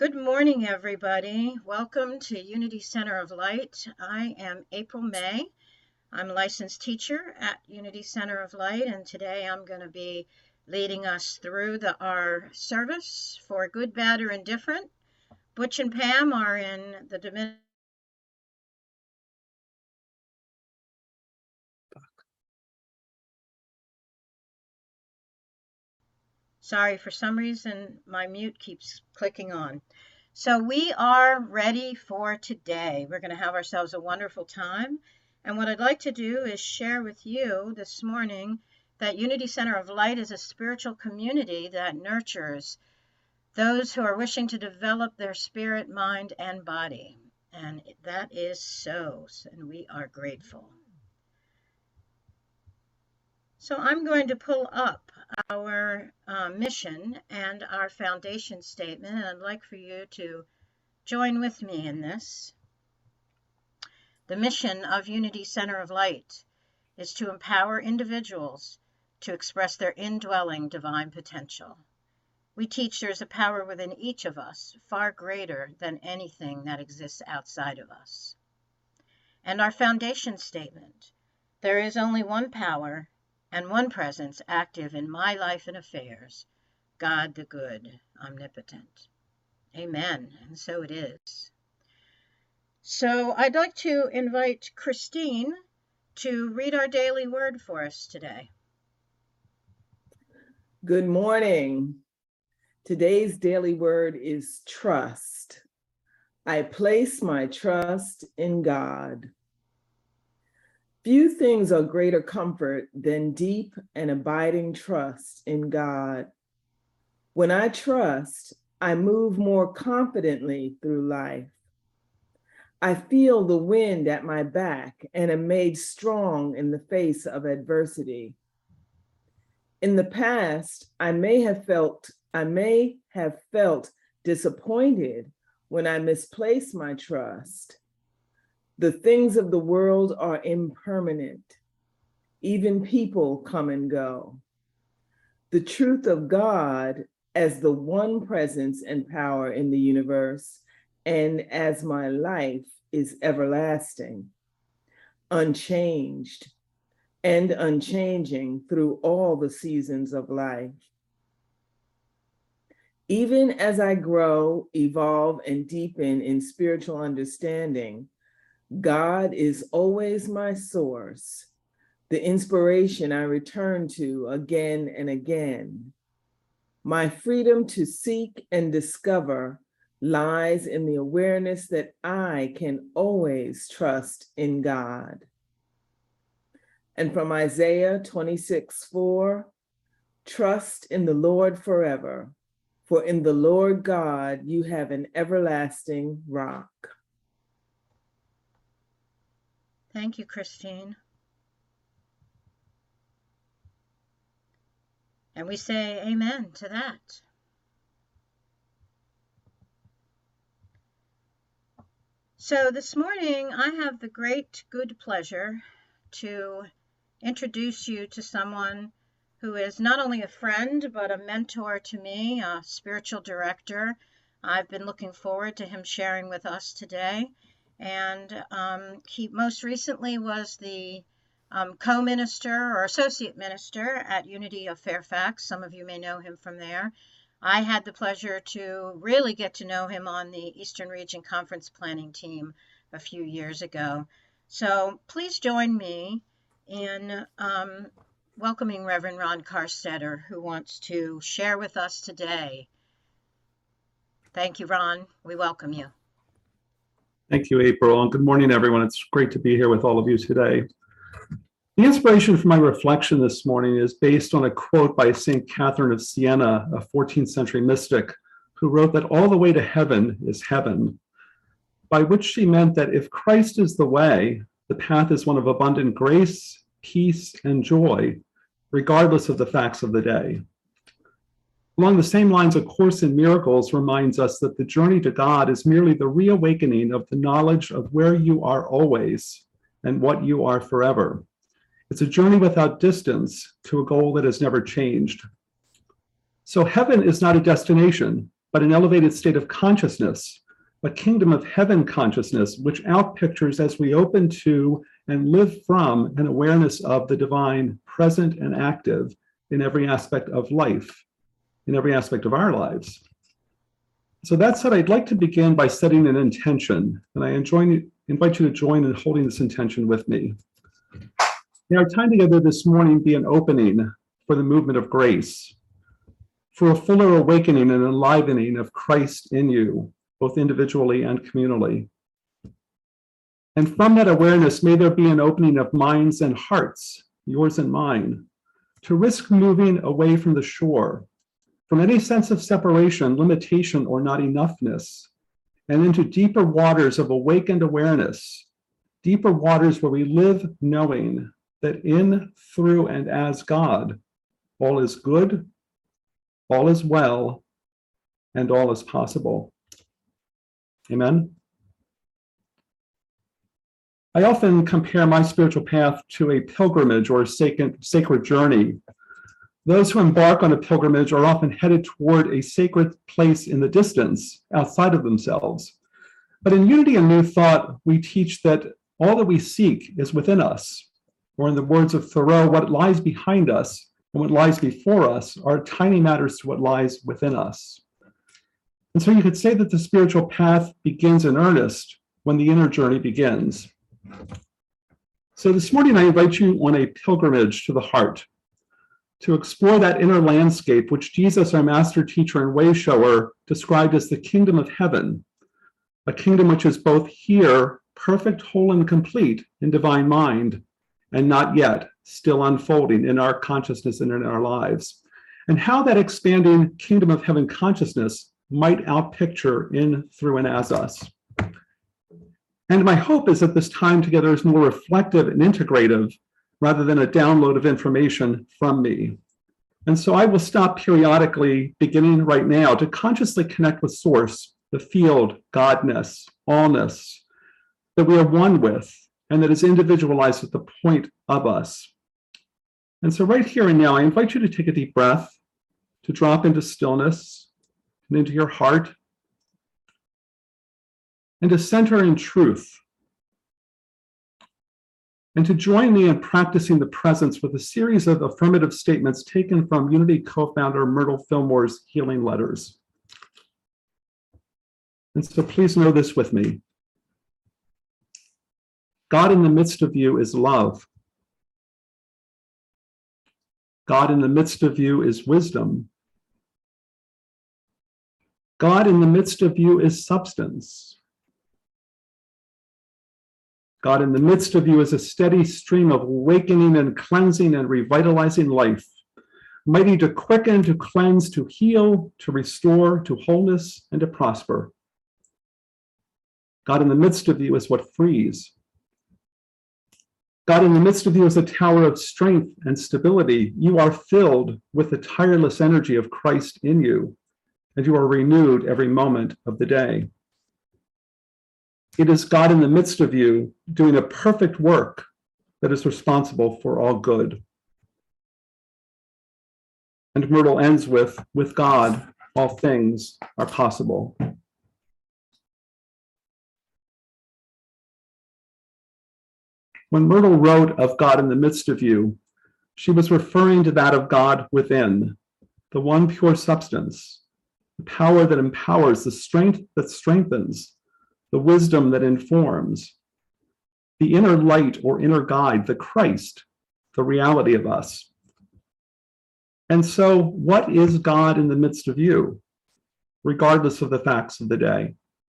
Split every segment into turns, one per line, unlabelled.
Good morning, everybody. Welcome to Unity Center of Light. I am April May. I'm a licensed teacher at Unity Center of Light, and today I'm going to be leading us through our service for Good, Bad, or Indifferent. Butch and Pam are in the Dominican. Sorry, for some reason my mute keeps clicking on. So we are ready for today. We're going to have ourselves a wonderful time. And what I'd like to do is share with you this morning that Unity Center of Light is a spiritual community that nurtures those who are wishing to develop their spirit, mind, and body. And that is so, and we are grateful. So I'm going to pull up our mission and our foundation statement, and I'd like for you to join with me in this. The mission of Unity Center of Light is to empower individuals to express their indwelling divine potential. We teach there's a power within each of us, far greater than anything that exists outside of us. And our foundation statement, there is only one power and one presence active in my life and affairs, God the good, omnipotent. Amen, and so it is. So I'd like to invite Christine to read our daily word for us today.
Good morning. Today's daily word is trust. I place my trust in God. Few things are greater comfort than deep and abiding trust in God. When I trust, I move more confidently through life. I feel the wind at my back and am made strong in the face of adversity. In the past, I may have felt disappointed when I misplaced my trust. The things of the world are impermanent. Even people come and go. The truth of God as the one presence and power in the universe, and as my life is everlasting, unchanged, and unchanging through all the seasons of life. Even as I grow, evolve, and deepen in spiritual understanding, God is always my source, the inspiration I return to again and again. My freedom to seek and discover lies in the awareness that I can always trust in God. And from Isaiah 26:4, trust in the Lord forever, for in the Lord God you have an everlasting rock.
Thank you, Christine. And we say amen to that. So this morning, I have the great good pleasure to introduce you to someone who is not only a friend, but a mentor to me, a spiritual director. I've been looking forward to him sharing with us today. And he most recently was the co-minister or associate minister at Unity of Fairfax. Some of you may know him from there. I had the pleasure to really get to know him on the Eastern Region Conference Planning team a few years ago. So please join me in welcoming Reverend Ron Carstetter, who wants to share with us today. Thank you, Ron. We welcome you.
Thank you, April, and good morning, everyone. It's great to be here with all of you today. The inspiration for my reflection this morning is based on a quote by St. Catherine of Siena, a 14th century mystic, who wrote that all the way to heaven is heaven, by which she meant that if Christ is the way, the path is one of abundant grace, peace, and joy, regardless of the facts of the day. Along the same lines, A Course in Miracles reminds us that the journey to God is merely the reawakening of the knowledge of where you are always and what you are forever. It's a journey without distance to a goal that has never changed. So heaven is not a destination, but an elevated state of consciousness, a kingdom of heaven consciousness, which outpictures as we open to and live from an awareness of the divine present and active in every aspect of life, in every aspect of our lives. So that said, I'd like to begin by setting an intention, and I invite you to join in holding this intention with me. May our time together this morning be an opening for the movement of grace, for a fuller awakening and enlivening of Christ in you, both individually and communally. And from that awareness, may there be an opening of minds and hearts, yours and mine, to risk moving away from the shore, from any sense of separation, limitation, or not enoughness, and into deeper waters of awakened awareness, deeper waters where we live knowing that in, through, and as God, all is good, all is well, and all is possible. Amen. I often compare my spiritual path to a pilgrimage or a sacred journey. Those who embark on a pilgrimage are often headed toward a sacred place in the distance, outside of themselves. But in Unity and New Thought, we teach that all that we seek is within us, or in the words of Thoreau, what lies behind us and what lies before us are tiny matters to what lies within us. And so you could say that the spiritual path begins in earnest when the inner journey begins. So this morning, I invite you on a pilgrimage to the heart, to explore that inner landscape which Jesus, our master teacher and way shower, described as the kingdom of heaven, a kingdom which is both here, perfect, whole, and complete in divine mind, and not yet, still unfolding in our consciousness and in our lives, and how that expanding kingdom of heaven consciousness might outpicture in, through, and as us. And my hope is that this time together is more reflective and integrative rather than a download of information from me. And so I will stop periodically, beginning right now, to consciously connect with Source, the field, Godness, allness, that we are one with, and that is individualized at the point of us. And so right here and now, I invite you to take a deep breath, to drop into stillness and into your heart, and to center in truth, and to join me in practicing the presence with a series of affirmative statements taken from Unity co-founder Myrtle Fillmore's healing letters. And so please know this with me. God in the midst of you is love. God in the midst of you is wisdom. God in the midst of you is substance. God in the midst of you is a steady stream of awakening and cleansing and revitalizing life, mighty to quicken, to cleanse, to heal, to restore, to wholeness, and to prosper. God in the midst of you is what frees. God in the midst of you is a tower of strength and stability. You are filled with the tireless energy of Christ in you, and you are renewed every moment of the day. It is God in the midst of you doing a perfect work that is responsible for all good. And Myrtle ends with God, all things are possible. When Myrtle wrote of God in the midst of you, she was referring to that of God within, the one pure substance, the power that empowers, the strength that strengthens, the wisdom that informs, the inner light or inner guide, the Christ, the reality of us. And so, what is God in the midst of you, regardless of the facts of the day?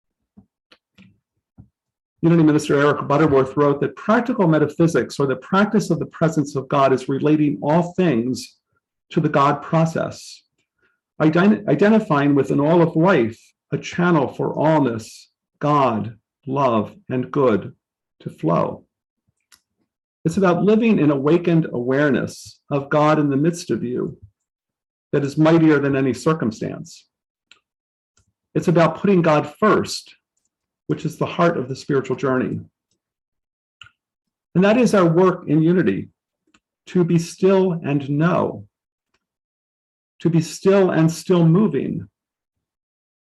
Unity Minister Eric Butterworth wrote that practical metaphysics, or the practice of the presence of God, is relating all things to the God process, identifying within all of life a channel for allness, God, love, and good to flow. It's about living in awakened awareness of God in the midst of you that is mightier than any circumstance. It's about putting God first, which is the heart of the spiritual journey. And that is our work in Unity, to be still and know, to be still and still moving,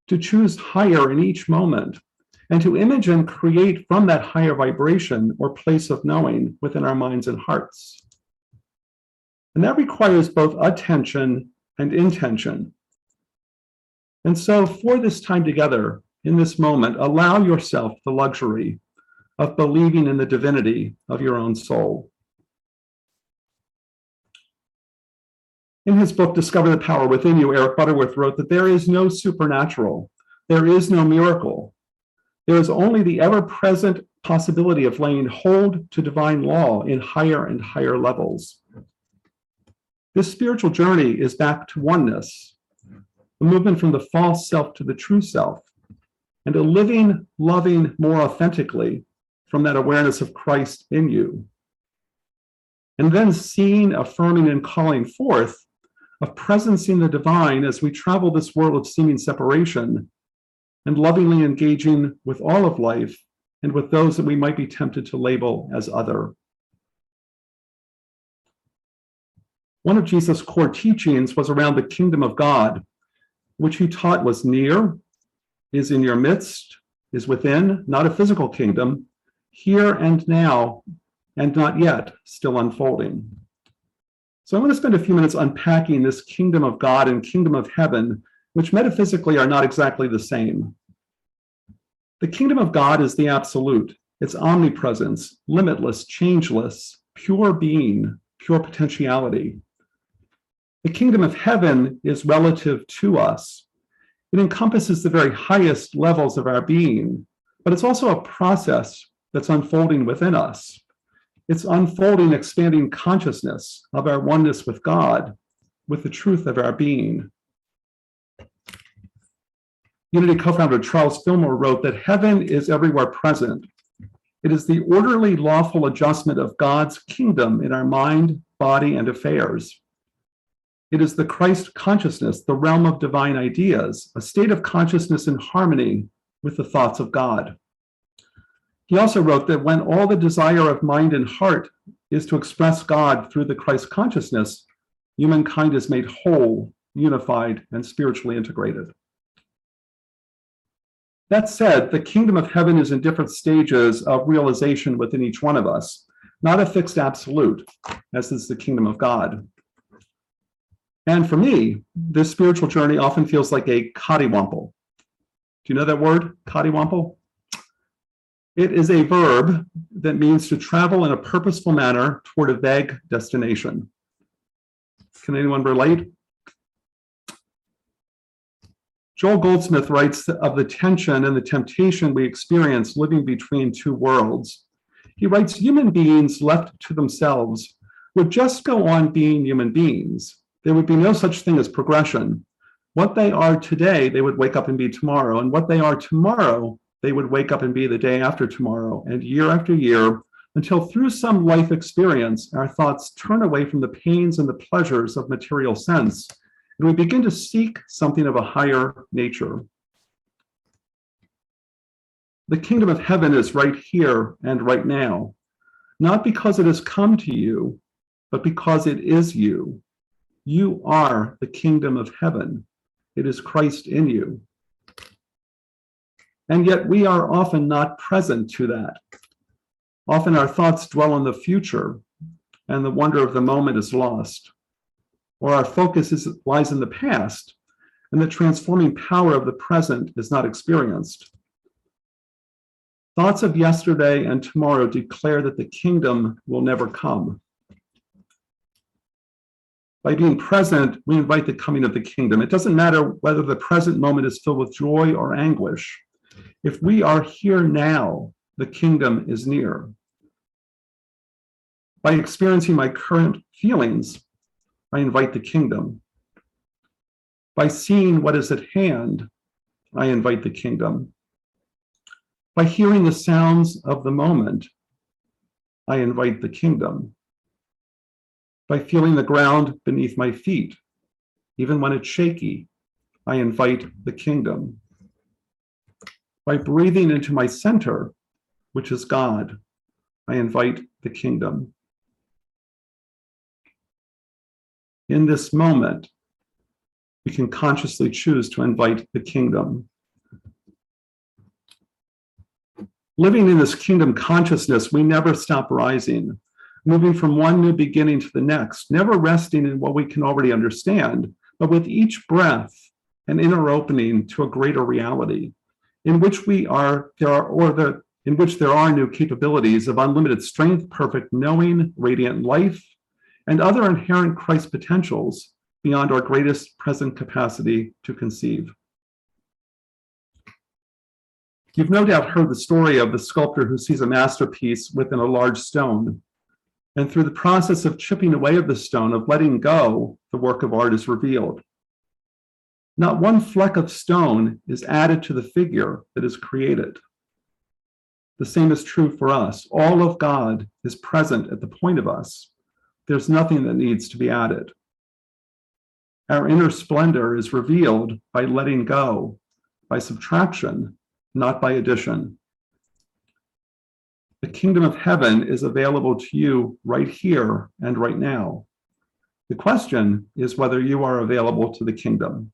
to choose higher in each moment, and to image and create from that higher vibration or place of knowing within our minds and hearts. And that requires both attention and intention. And so for this time together, in this moment, allow yourself the luxury of believing in the divinity of your own soul. In his book, Discover the Power Within You, Eric Butterworth wrote that there is no supernatural, there is no miracle. There is only the ever-present possibility of laying hold to divine law in higher and higher levels. This spiritual journey is back to oneness, the movement from the false self to the true self, and a living, loving more authentically from that awareness of Christ in you. And then seeing, affirming, and calling forth of presencing the divine as we travel this world of seeming separation, and lovingly engaging with all of life and with those that we might be tempted to label as other. One of Jesus' core teachings was around the kingdom of God, which he taught was near, is in your midst, is within, not a physical kingdom, here and now, and not yet, still unfolding. So I'm going to spend a few minutes unpacking this kingdom of God and kingdom of heaven, which metaphysically are not exactly the same. The kingdom of God is the absolute. It's omnipresence, limitless, changeless, pure being, pure potentiality. The kingdom of heaven is relative to us. It encompasses the very highest levels of our being, but it's also a process that's unfolding within us. It's unfolding, expanding consciousness of our oneness with God, with the truth of our being. Unity co-founder Charles Fillmore wrote that heaven is everywhere present. It is the orderly, lawful adjustment of God's kingdom in our mind, body, and affairs. It is the Christ consciousness, the realm of divine ideas, a state of consciousness in harmony with the thoughts of God. He also wrote that when all the desire of mind and heart is to express God through the Christ consciousness, humankind is made whole, unified, and spiritually integrated. That said, the kingdom of heaven is in different stages of realization within each one of us, not a fixed absolute, as is the kingdom of God. And for me, this spiritual journey often feels like a cottywomple. Do you know that word, cottywomple? It is a verb that means to travel in a purposeful manner toward a vague destination. Can anyone relate? Joel Goldsmith writes of the tension and the temptation we experience living between two worlds. He writes, human beings left to themselves would just go on being human beings. There would be no such thing as progression. What they are today, they would wake up and be tomorrow. And what they are tomorrow, they would wake up and be the day after tomorrow, and year after year, until through some life experience, our thoughts turn away from the pains and the pleasures of material sense, and we begin to seek something of a higher nature. The kingdom of heaven is right here and right now, not because it has come to you, but because it is you. You are the kingdom of heaven. It is Christ in you. And yet we are often not present to that. Often our thoughts dwell on the future, and the wonder of the moment is lost. Or our focus lies in the past, and the transforming power of the present is not experienced. Thoughts of yesterday and tomorrow declare that the kingdom will never come. By being present, we invite the coming of the kingdom. It doesn't matter whether the present moment is filled with joy or anguish. If we are here now, the kingdom is near. By experiencing my current feelings, I invite the kingdom. By seeing what is at hand, I invite the kingdom. By hearing the sounds of the moment, I invite the kingdom. By feeling the ground beneath my feet, even when it's shaky, I invite the kingdom. By breathing into my center, which is God, I invite the kingdom. In this moment, we can consciously choose to invite the kingdom Living in this kingdom consciousness, we never stop rising, moving from one new beginning to the next, never resting in what we can already understand, but with each breath, an inner opening to a greater reality, in which there are new capabilities of unlimited strength, perfect knowing, radiant life, and other inherent Christ potentials beyond our greatest present capacity to conceive. You've no doubt heard the story of the sculptor who sees a masterpiece within a large stone. And through the process of chipping away at the stone, of letting go, the work of art is revealed. Not one fleck of stone is added to the figure that is created. The same is true for us. All of God is present at the point of us. There's nothing that needs to be added. Our inner splendor is revealed by letting go, by subtraction, not by addition. The kingdom of heaven is available to you right here and right now. The question is whether you are available to the kingdom.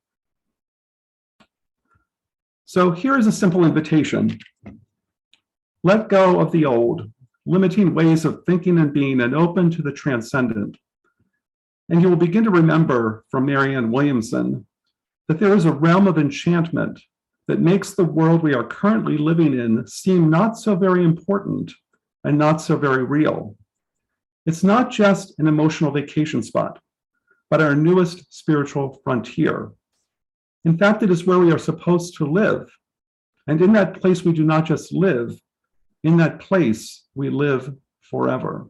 So here is a simple invitation. Let go of the old, limiting ways of thinking and being, and open to the transcendent. And you will begin to remember from Marianne Williamson that there is a realm of enchantment that makes the world we are currently living in seem not so very important and not so very real. It's not just an emotional vacation spot, but our newest spiritual frontier. In fact, it is where we are supposed to live. And in that place, we do not just live, in that place, we live forever.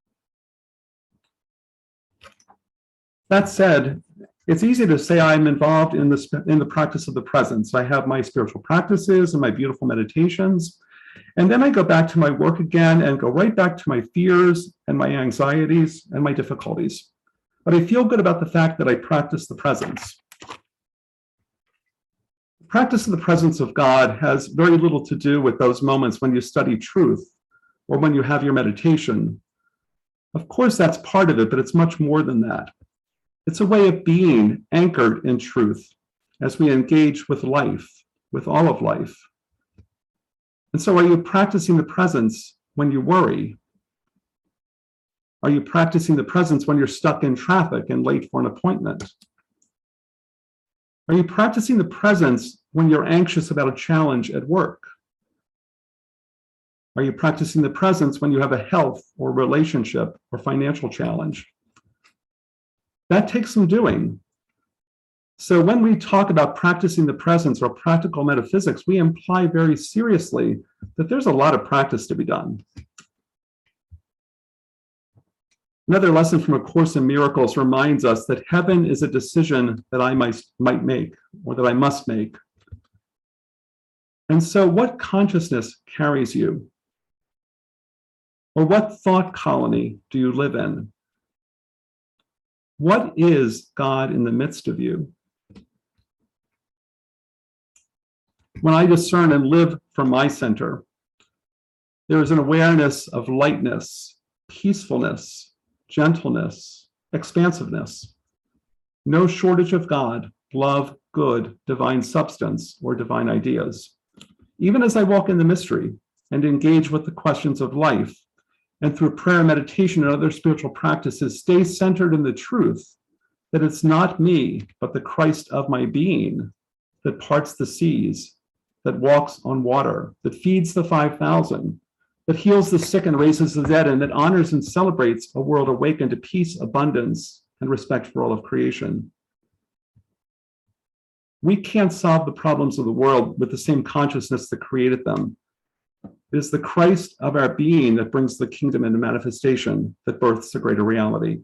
That said, it's easy to say I'm involved in the practice of the presence. I have my spiritual practices and my beautiful meditations, and then I go back to my work again and go right back to my fears and my anxieties and my difficulties. But I feel good about the fact that I practice the presence. The practice of the presence of God has very little to do with those moments when you study truth or when you have your meditation. Of course, that's part of it, but it's much more than that. It's a way of being anchored in truth as we engage with life, with all of life. And so are you practicing the presence when you worry? Are you practicing the presence when you're stuck in traffic and late for an appointment? Are you practicing the presence when you're anxious about a challenge at work? Are you practicing the presence when you have a health or relationship or financial challenge? That takes some doing. So when we talk about practicing the presence or practical metaphysics, we imply very seriously that there's a lot of practice to be done. Another lesson from A Course in Miracles reminds us that heaven is a decision that I might make, or that I must make. And so what consciousness carries you? Or what thought colony do you live in? What is God in the midst of you? When I discern and live from my center, there is an awareness of lightness, peacefulness, gentleness, expansiveness. No shortage of God, love, good, divine substance, or divine ideas. Even as I walk in the mystery and engage with the questions of life, and through prayer, meditation, and other spiritual practices, stay centered in the truth that it's not me, but the Christ of my being that parts the seas, that walks on water, that feeds the 5,000, that heals the sick and raises the dead, and that honors and celebrates a world awakened to peace, abundance, and respect for all of creation. We can't solve the problems of the world with the same consciousness that created them. It is the Christ of our being that brings the kingdom into manifestation, that births a greater reality.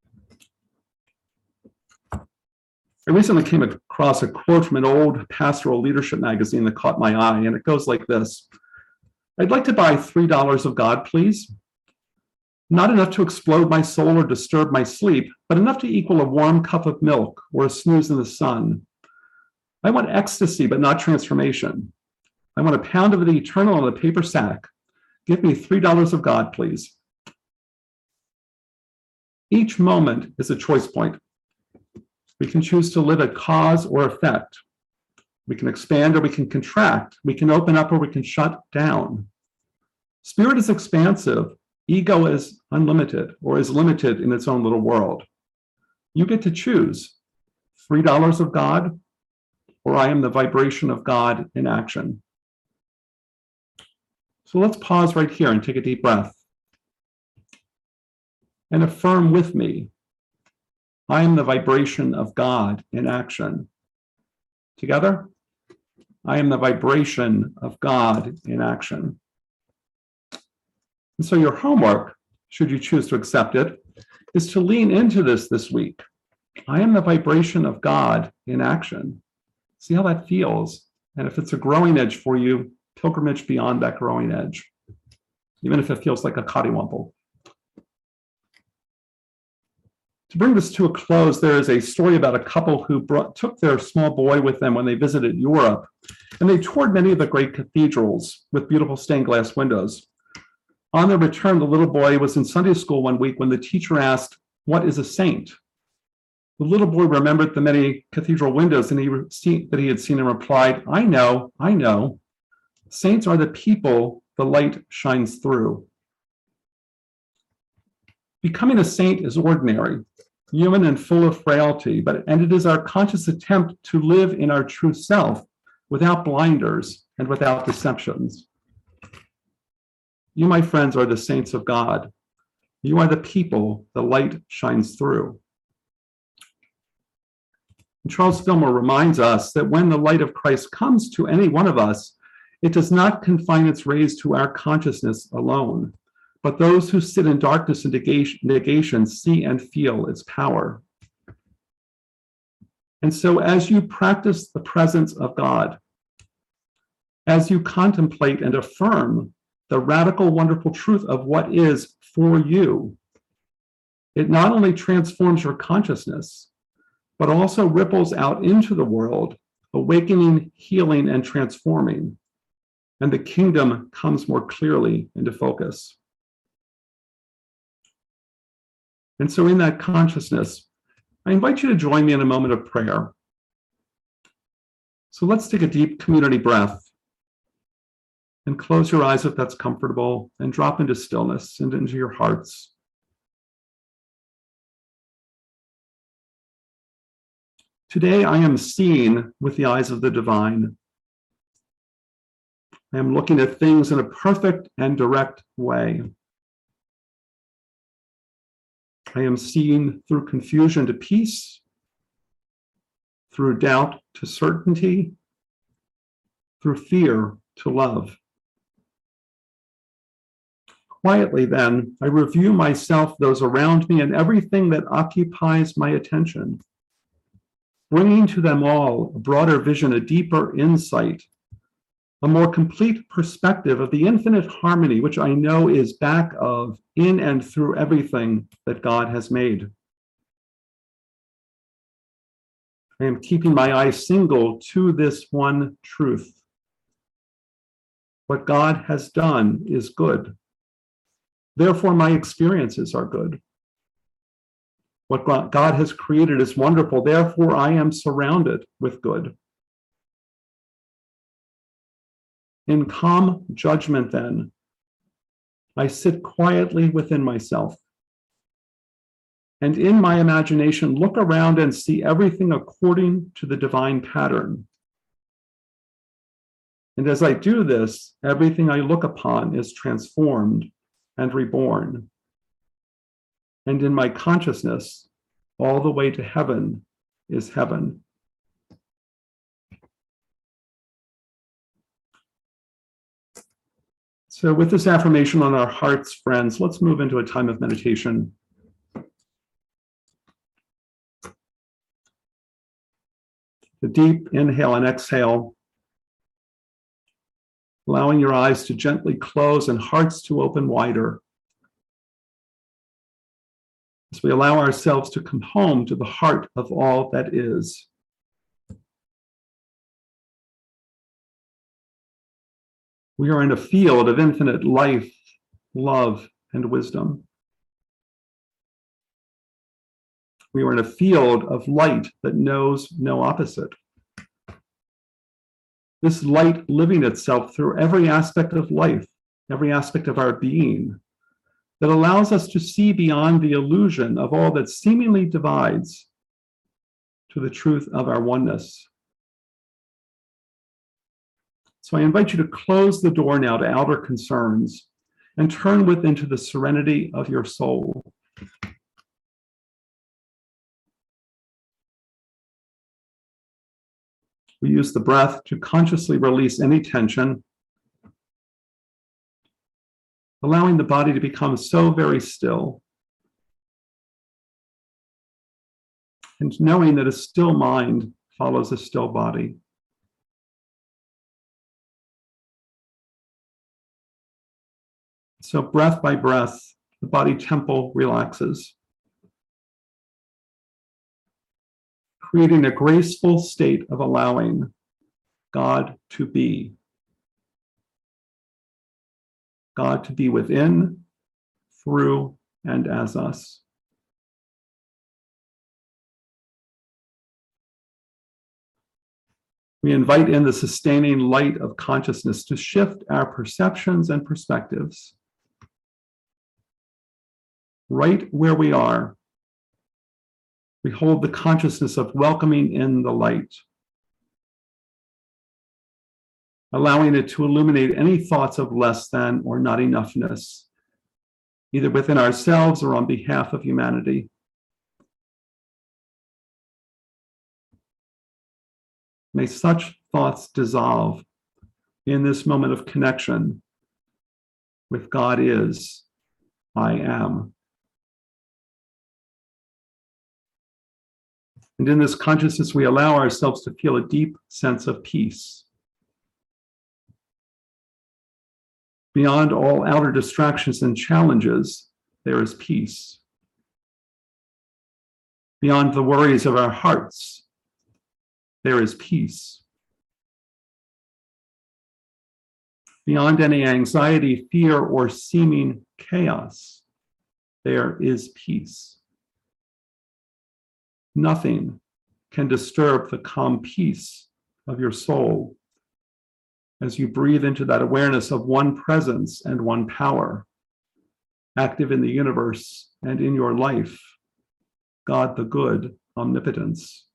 I recently came across a quote from an old pastoral leadership magazine that caught my eye, and it goes like this. I'd like to buy $3 of God, please. Not enough to explode my soul or disturb my sleep, but enough to equal a warm cup of milk or a snooze in the sun. I want ecstasy, but not transformation. I want a pound of the eternal in a paper sack. Give me $3 of God, please. Each moment is a choice point. We can choose to live at cause or effect. We can expand or we can contract. We can open up or we can shut down. Spirit is expansive. Ego is unlimited or is limited in its own little world. You get to choose $3 of God, or I am the vibration of God in action. So let's pause right here and take a deep breath and affirm with me, I am the vibration of God in action. Together, I am the vibration of God in action. And so your homework, should you choose to accept it, is to lean into this week. I am the vibration of God in action. See how that feels. And if it's a growing edge for you, pilgrimage beyond that growing edge, even if it feels like a cottywomple. To bring this to a close, there is a story about a couple who took their small boy with them when they visited Europe, and they toured many of the great cathedrals with beautiful stained glass windows. On their return, the little boy was in Sunday school one week when the teacher asked, "What is a saint?" The little boy remembered the many cathedral windows that he had seen and replied, I know. Saints are the people the light shines through." Becoming a saint is ordinary, human and full of frailty, and it is our conscious attempt to live in our true self without blinders and without deceptions. You, my friends, are the saints of God. You are the people the light shines through. And Charles Fillmore reminds us that when the light of Christ comes to any one of us, it does not confine its rays to our consciousness alone, but those who sit in darkness and negation see and feel its power. And so as you practice the presence of God, as you contemplate and affirm the radical, wonderful truth of what is for you, it not only transforms your consciousness, but also ripples out into the world, awakening, healing, and transforming. And the kingdom comes more clearly into focus. And so in that consciousness, I invite you to join me in a moment of prayer. So let's take a deep community breath and close your eyes if that's comfortable and drop into stillness and into your hearts. Today, I am seeing with the eyes of the divine. I am looking at things in a perfect and direct way. I am seeing through confusion to peace, through doubt to certainty, through fear to love. Quietly then, I review myself, those around me, and everything that occupies my attention, bringing to them all a broader vision, a deeper insight, a more complete perspective of the infinite harmony which I know is back of, in and through everything that God has made. I am keeping my eye single to this one truth. What God has done is good. Therefore, my experiences are good. What God has created is wonderful. Therefore, I am surrounded with good. In calm judgment, then, I sit quietly within myself, and in my imagination, look around and see everything according to the divine pattern. And as I do this, everything I look upon is transformed and reborn. And in my consciousness, all the way to heaven is heaven. So with this affirmation on our hearts, friends, let's move into a time of meditation. A deep inhale and exhale, allowing your eyes to gently close and hearts to open wider. As we allow ourselves to come home to the heart of all that is. We are in a field of infinite life, love, and wisdom. We are in a field of light that knows no opposite. This light living itself through every aspect of life every aspect of our being, that allows us to see beyond the illusion of all that seemingly divides to the truth of our oneness. So I invite you to close the door now to outer concerns and turn within to the serenity of your soul. We use the breath to consciously release any tension, allowing the body to become so very still, and knowing that a still mind follows a still body. So breath by breath, the body temple relaxes, creating a graceful state of allowing God to be. God to be within, through, and as us. We invite in the sustaining light of consciousness to shift our perceptions and perspectives. Right where we are, we hold the consciousness of welcoming in the light, allowing it to illuminate any thoughts of less than or not enoughness, either within ourselves or on behalf of humanity. May such thoughts dissolve in this moment of connection with God is, I am. And in this consciousness, we allow ourselves to feel a deep sense of peace. Beyond all outer distractions and challenges, there is peace. Beyond the worries of our hearts, there is peace. Beyond any anxiety, fear, or seeming chaos, there is peace. Nothing can disturb the calm peace of your soul as you breathe into that awareness of one presence and one power, active in the universe and in your life, God the good, omnipotence.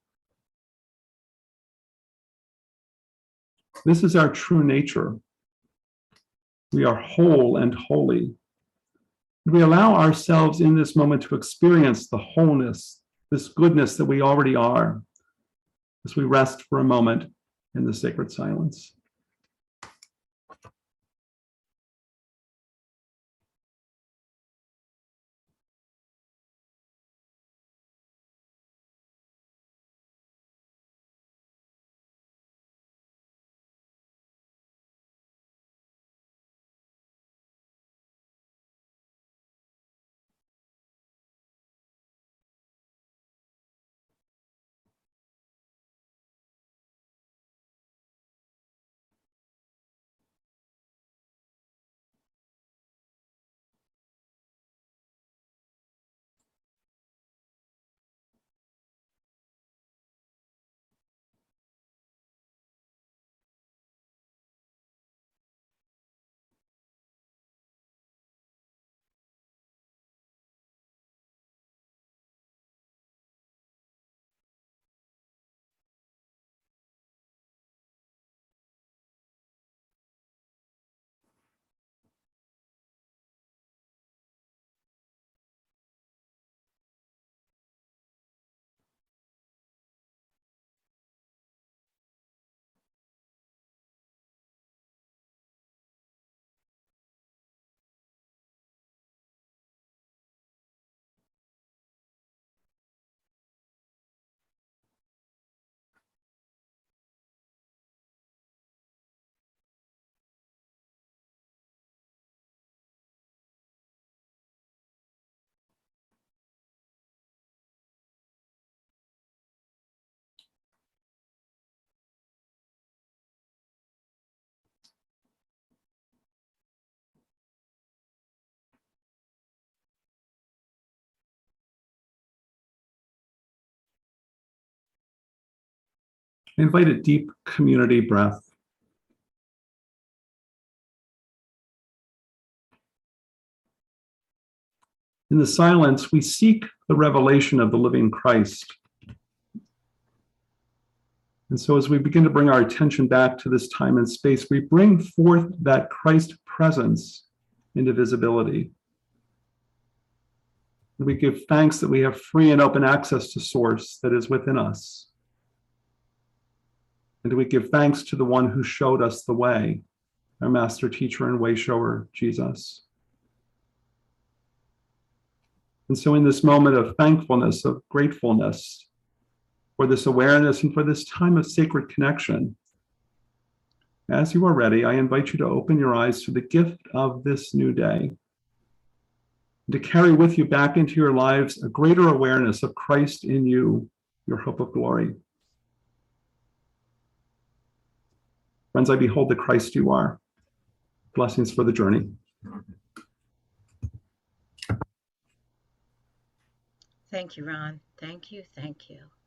This is our true nature. We are whole and holy. We allow ourselves in this moment to experience the wholeness, this goodness that we already are, as we rest for a moment in the sacred silence. Invite a deep community breath. In the silence, we seek the revelation of the living Christ. And so as we begin to bring our attention back to this time and space, we bring forth that Christ presence into visibility. We give thanks that we have free and open access to Source that is within us. And we give thanks to the one who showed us the way, our master teacher and way shower, Jesus. And so in this moment of thankfulness, of gratefulness for this awareness and for this time of sacred connection, as you are ready, I invite you to open your eyes to the gift of this new day, and to carry with you back into your lives a greater awareness of Christ in you, your hope of glory. Friends, I behold the Christ you are. Blessings for the journey.
Thank you, Ron. Thank you. Thank you.